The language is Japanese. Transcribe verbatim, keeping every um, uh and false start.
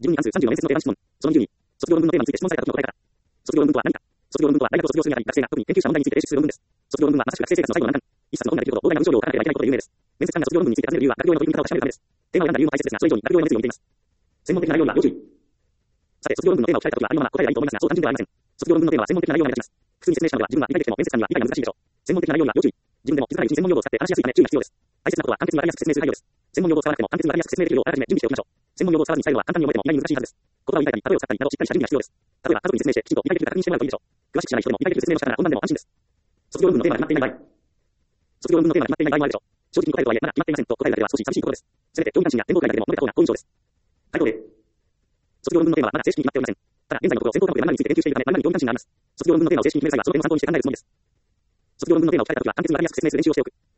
自分に関するさんじゅうの面接の定番質問。そのにじゅうに、卒業論文のテーマについて質問された時の答え方。卒業論文とは何か。卒業論文とは大学を卒業するにあたり、学生が特に研究者問題について提出する論文です。卒業論文はまさしく学生生活の最後の難関。一冊の本ができるほど膨大な文章量を書かなければいけないことで有名です。面接官が卒業論文について尋ねる理由は、学業への取り組み方を確かめるためです。テーマを選んだ理由も大切ですが、それ以上に学業への熱意を見ています。専門的な内容には要注意。さて、卒業論文のテーマを聞かれたときは、ありのまま答えればいいと思いますが、そう単純ではありません。卒業論文のテーマは専門的な内容になります。普通に説明しながら自分は理解できても面接官には理解が難しいでしょう。専門的な内容には要注意。自分でも気づかないうちに専門用語を使って話しやすいため注意が必要です。大切なことは簡潔にわかりやすく説明する配慮です。専門用語を使わなくても簡潔にわかりやすく説明できるようあらかじめ準備しておきましょう。専門用語を使わずに最後は簡単に覚えても意外に難しいはずです。言葉を言い換えたり、例えを使ったりなどしっかりした準備が必要です。例えば家族に説明してきちんと理解できるか確認してもらうといいでしょう。詳しく知らない人でも理解できる説明をしたなら本番でも安心です。卒業論文のテーマが決まっていない場合。卒業論文のテーマが決まっていない場合もあるでしょう。正直に答えるとはいえ、まだ決まっていませんと答えるだけでは少し寂しいことです。せめて興味関心が展望会だけでも述べた方が好印象です。回答例。卒業論文のテーマはまだ正式に決まっておりません。ただ、現在のところ専攻科目で何について研究しているため、何に興味関心があります。卒業論文のテーマを正式に決める際は、そのテーマを参考にして考えるつもりです。卒業論文のテーマを聞かれたときは、簡潔にわかりやすく説明する練習をしておく。